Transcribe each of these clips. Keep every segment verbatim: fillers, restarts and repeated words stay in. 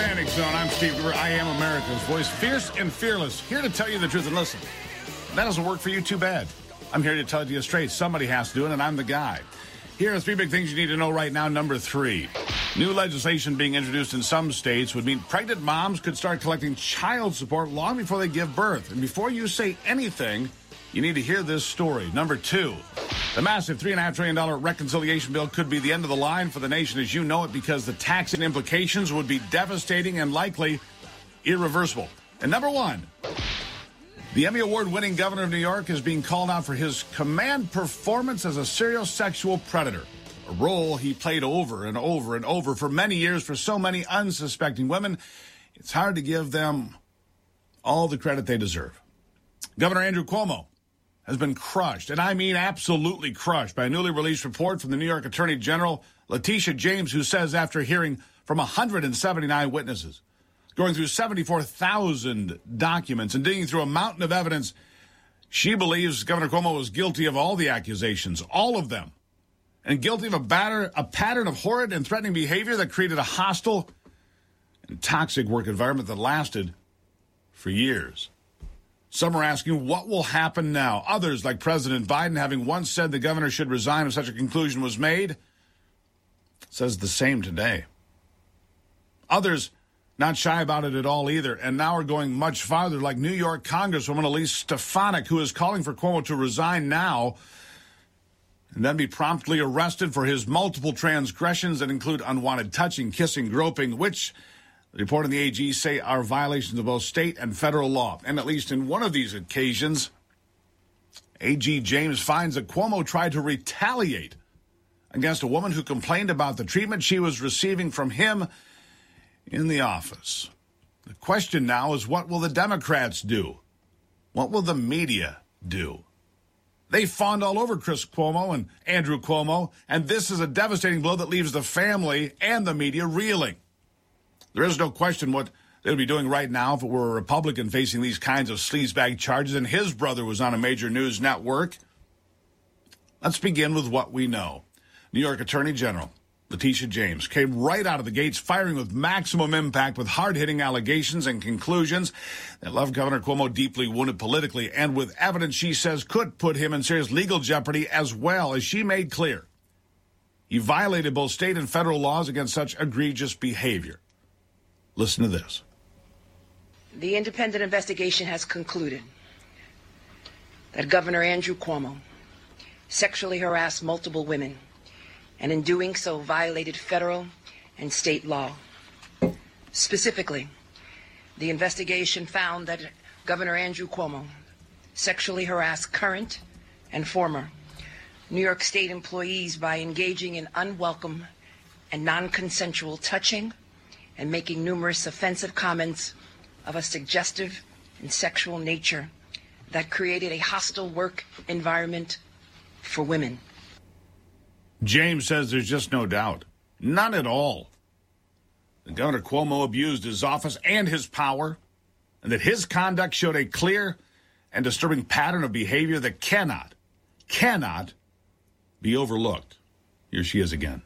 Panic Zone. I'm Steve Gruber. I am America's voice, fierce and fearless, here to tell you the truth. And listen, that doesn't work for you, too bad. I'm here to tell you straight. Somebody has to do it, and I'm the guy. Here are three big things you need to know right now. Number three, new legislation being introduced in some states would mean pregnant moms could start collecting child support long before they give birth. And before you say anything, you need to hear this story. Number two, the massive three point five trillion dollars reconciliation bill could be the end of the line for the nation as you know it, because the tax implications would be devastating and likely irreversible. And number one, the Emmy Award-winning governor of New York is being called out for his command performance as a serial sexual predator, a role he played over and over and over for many years for so many unsuspecting women. It's hard to give them all the credit they deserve. Governor Andrew Cuomo has been crushed, and I mean absolutely crushed, by a newly released report from the New York Attorney General, Letitia James, who says after hearing from one hundred seventy-nine witnesses, going through seventy-four thousand documents and digging through a mountain of evidence, she believes Governor Cuomo was guilty of all the accusations, all of them, and guilty of a, batter, a pattern of horrid and threatening behavior that created a hostile and toxic work environment that lasted for years. Some are asking, what will happen now? Others, like President Biden, having once said the governor should resign if such a conclusion was made, says the same today. Others not shy about it at all either, and now are going much farther, like New York Congresswoman Elise Stefanik, who is calling for Cuomo to resign now and then be promptly arrested for his multiple transgressions that include unwanted touching, kissing, groping, which the report on the A G say are violations of both state and federal law. And at least in one of these occasions, A G James finds that Cuomo tried to retaliate against a woman who complained about the treatment she was receiving from him in the office. The question now is, what will the Democrats do? What will the media do? They fawned all over Chris Cuomo and Andrew Cuomo, and this is a devastating blow that leaves the family and the media reeling. There is no question what they would be doing right now if it were a Republican facing these kinds of sleazebag charges and his brother was on a major news network. Let's begin with what we know. New York Attorney General Letitia James came right out of the gates firing with maximum impact with hard-hitting allegations and conclusions that left Governor Cuomo deeply wounded politically and with evidence she says could put him in serious legal jeopardy, as well as she made clear he violated both state and federal laws against such egregious behavior. Listen to this. The independent investigation has concluded that Governor Andrew Cuomo sexually harassed multiple women and in doing so violated federal and state law. Specifically, the investigation found that Governor Andrew Cuomo sexually harassed current and former New York State employees by engaging in unwelcome and non-consensual touching and making numerous offensive comments of a suggestive and sexual nature that created a hostile work environment for women. James says there's just no doubt. None at all. That Governor Cuomo abused his office and his power, and that his conduct showed a clear and disturbing pattern of behavior that cannot, cannot be overlooked. Here she is again.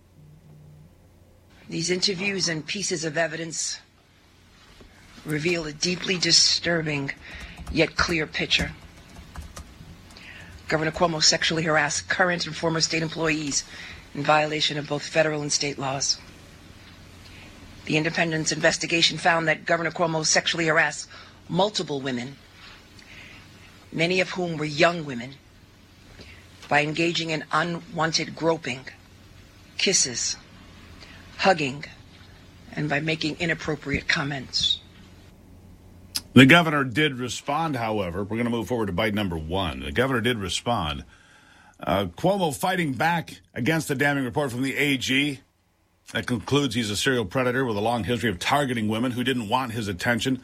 These interviews and pieces of evidence reveal a deeply disturbing yet clear picture. Governor Cuomo sexually harassed current and former state employees in violation of both federal and state laws. The independent investigation found that Governor Cuomo sexually harassed multiple women, many of whom were young women, by engaging in unwanted groping, kisses, hugging, and by making inappropriate comments. The governor did respond, however. We're going to move forward to bite number one. The governor did respond. Uh, Cuomo fighting back against the damning report from the A G that concludes he's a serial predator with a long history of targeting women who didn't want his attention.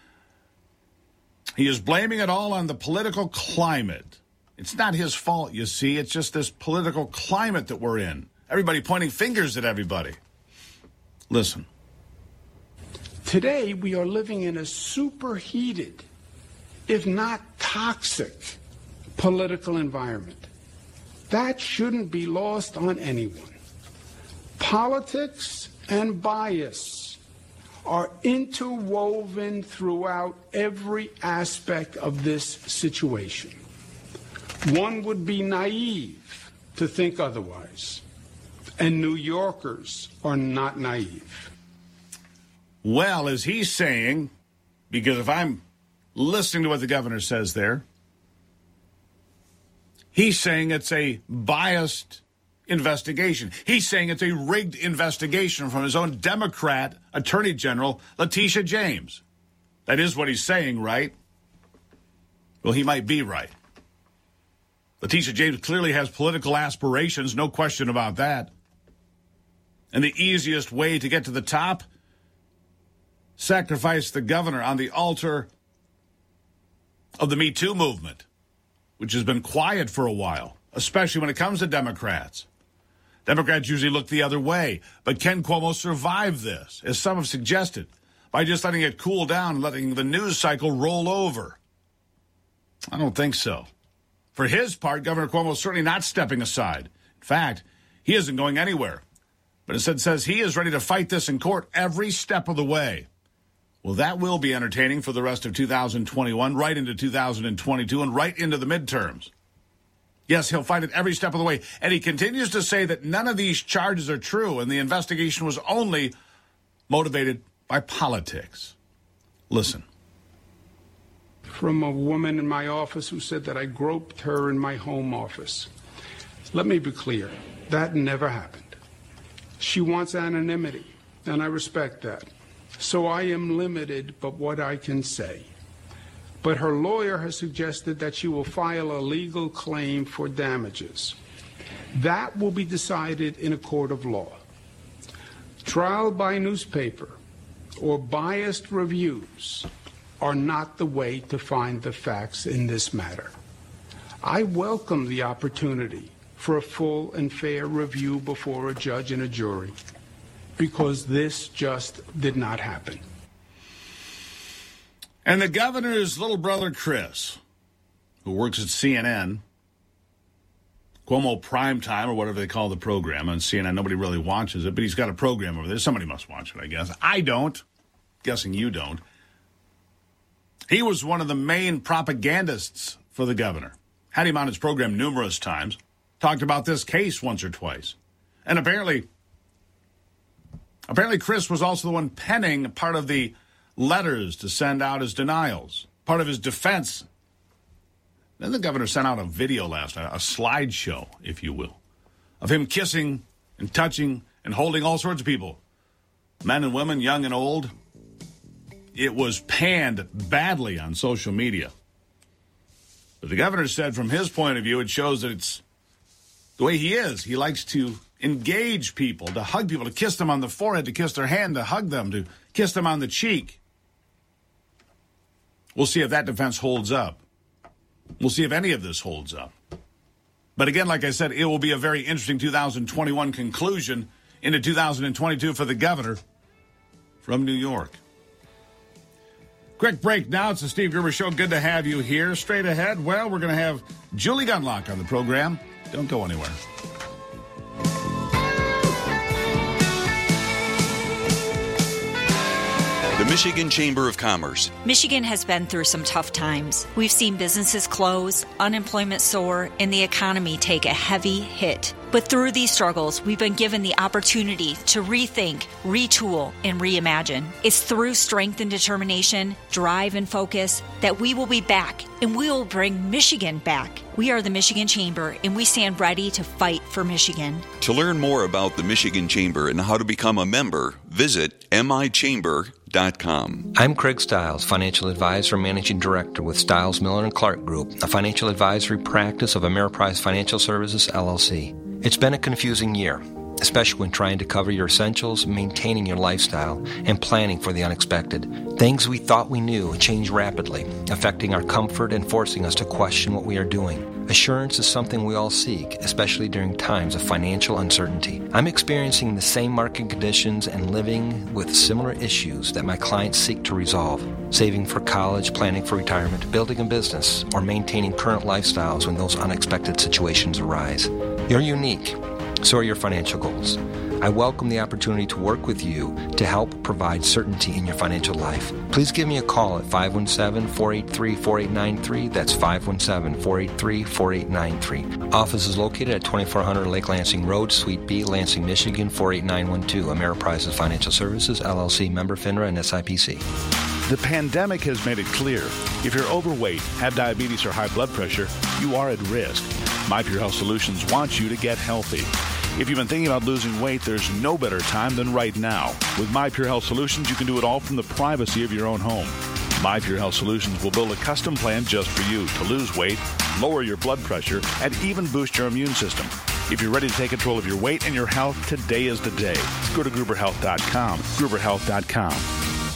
He is blaming it all on the political climate. It's not his fault, you see. It's just this political climate that we're in. Everybody pointing fingers at everybody. Listen. Today, we are living in a superheated, if not toxic, political environment. That shouldn't be lost on anyone. Politics and bias are interwoven throughout every aspect of this situation. One would be naive to think otherwise, and New Yorkers are not naive. Well, is he saying, because if I'm listening to what the governor says there, he's saying it's a biased investigation. He's saying it's a rigged investigation from his own Democrat Attorney General, Letitia James. That is what he's saying, right? Well, he might be right. Letitia James clearly has political aspirations, no question about that. And the easiest way to get to the top, sacrifice the governor on the altar of the Me Too movement, which has been quiet for a while, especially when it comes to Democrats. Democrats usually look the other way, but can Cuomo survive this, as some have suggested, by just letting it cool down and letting the news cycle roll over? I don't think so. For his part, Governor Cuomo is certainly not stepping aside. In fact, he isn't going anywhere, but instead says he is ready to fight this in court every step of the way. Well, that will be entertaining for the rest of two thousand twenty-one, right into two thousand twenty-two, and right into the midterms. Yes, he'll fight it every step of the way. And he continues to say that none of these charges are true and the investigation was only motivated by politics. Listen. From a woman in my office who said that I groped her in my home office. Let me be clear. That never happened. She wants anonymity, and I respect that. So I am limited but what I can say. But her lawyer has suggested that she will file a legal claim for damages. That will be decided in a court of law. Trial by newspaper or biased reviews are not the way to find the facts in this matter. I welcome the opportunity for a full and fair review before a judge and a jury, because this just did not happen. And the governor's little brother, Chris, who works at C N N, Cuomo Primetime, or whatever they call the program on C N N. Nobody really watches it, but he's got a program over there. Somebody must watch it, I guess. I don't. Guessing you don't. He was one of the main propagandists for the governor. Had him on his program numerous times. Talked about this case once or twice. And apparently, apparently Chris was also the one penning part of the letters to send out as denials, part of his defense. Then the governor sent out a video last night, a slideshow, if you will, of him kissing and touching and holding all sorts of people, men and women, young and old. It was panned badly on social media. But the governor said from his point of view, it shows that it's the way he is. He likes to engage people, to hug people, to kiss them on the forehead, to kiss their hand, to hug them, to kiss them on the cheek. We'll see if that defense holds up. We'll see if any of this holds up. But again, like I said, it will be a very interesting two thousand twenty-one conclusion into two thousand twenty-two for the governor from New York. Quick break now. It's the Steve Gruber Show. Good to have you here. Straight ahead, well, we're going to have Julie Gunlock on the program. Don't go anywhere. The Michigan Chamber of Commerce. Michigan has been through some tough times. We've seen businesses close, unemployment soar, and the economy take a heavy hit. But through these struggles, we've been given the opportunity to rethink, retool, and reimagine. It's through strength and determination, drive and focus that we will be back, and we will bring Michigan back. We are the Michigan Chamber, and we stand ready to fight for Michigan. To learn more about the Michigan Chamber and how to become a member, visit m i chamber dot com. I'm Craig Stiles, Financial Advisor and Managing Director with Stiles, Miller and Clark Group, a financial advisory practice of Ameriprise Financial Services, L L C. It's been a confusing year, especially when trying to cover your essentials, maintaining your lifestyle, and planning for the unexpected. Things we thought we knew change rapidly, affecting our comfort and forcing us to question what we are doing. Assurance is something we all seek, especially during times of financial uncertainty. I'm experiencing the same market conditions and living with similar issues that my clients seek to resolve. Saving for college, planning for retirement, building a business, or maintaining current lifestyles when those unexpected situations arise. You're unique. So are your financial goals. I welcome the opportunity to work with you to help provide certainty in your financial life. Please give me a call at five one seven, four eight three, four eight nine three. That's five one seven, four eight three, four eight nine three. Office is located at twenty-four hundred Lake Lansing Road, Suite B, Lansing, Michigan, four eight nine one two. Ameriprise Financial Services, L L C, member FINRA and S I P C. The pandemic has made it clear if you're overweight, have diabetes, or high blood pressure, you are at risk. My Pure Health Solutions wants you to get healthy. If you've been thinking about losing weight, there's no better time than right now. With My Pure Health Solutions, you can do it all from the privacy of your own home. My Pure Health Solutions will build a custom plan just for you to lose weight, lower your blood pressure, and even boost your immune system. If you're ready to take control of your weight and your health, today is the day. Go to Gruber Health dot com. Gruber Health dot com.